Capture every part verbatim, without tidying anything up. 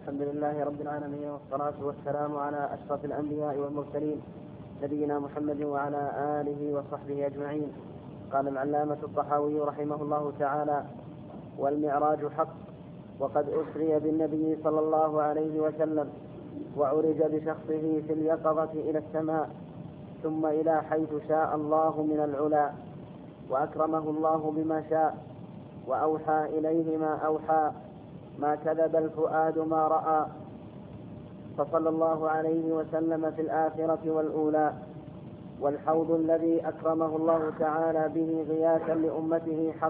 الحمد لله رب العالمين، والصلاة والسلام على أشرف الأنبياء والمرسلين نبينا محمد وعلى آله وصحبه أجمعين. قال العلامة الطحاوي رحمه الله تعالى: والمعراج حق، وقد أسري بالنبي صلى الله عليه وسلم وعرج بشخصه في اليقظة إلى السماء ثم إلى حيث شاء الله من العلا، وأكرمه الله بما شاء وأوحى إليه ما أوحى، ما كذب الفؤاد ما رأى، فصلى الله عليه وسلم في الآخرة والأولى. والحوض الذي أكرمه الله تعالى به غياثا لأمته حق.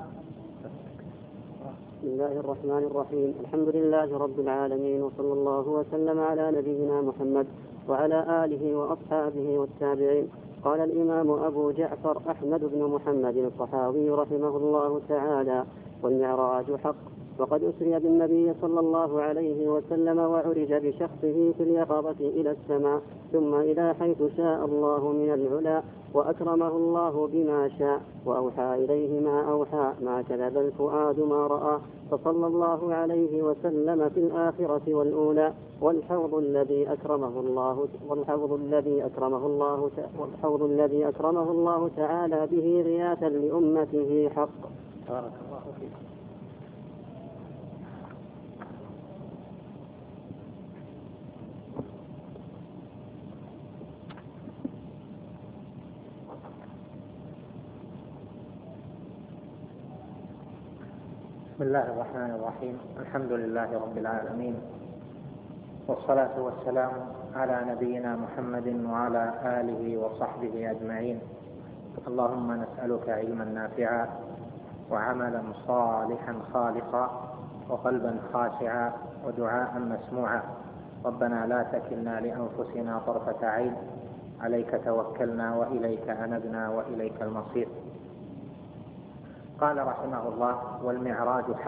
بسم الله الرحمن الرحيم. الحمد لله رب العالمين، وصلى الله وسلم على نبينا محمد وعلى آله وأصحابه والتابعين. قال الإمام أبو جعفر أحمد بن محمد الطحاوي رحمه الله تعالى: والمعراج حق، وقد أسري بالنبي صلى الله عليه وسلم وعرج بشخصه في اليقظة إلى السماء ثم إلى حيث شاء الله من العلا، وأكرمه الله بما شاء وأوحى إليه ما أوحى، ما كذب الفؤاد ما رأى، فصلى الله عليه وسلم في الآخرة والأولى. والحوض الذي أكرمه الله والحوض الذي أكرمه الله والحوض الذي أكرمه الله تعالى به غياثا لأمته حق. بارك الله فيك. بسم الله الرحمن الرحيم. الحمد لله رب العالمين، والصلاة والسلام على نبينا محمد وعلى آله وصحبه أجمعين. اللهم نسألك علما نافعا وعملا صالحا خالصا وقلبا خاشعا ودعاء مسموعا. ربنا لا تكلنا لأنفسنا طرفة عين، عليك توكلنا وإليك أنبنا وإليك المصير. قال رحمه الله: والمعراج حق.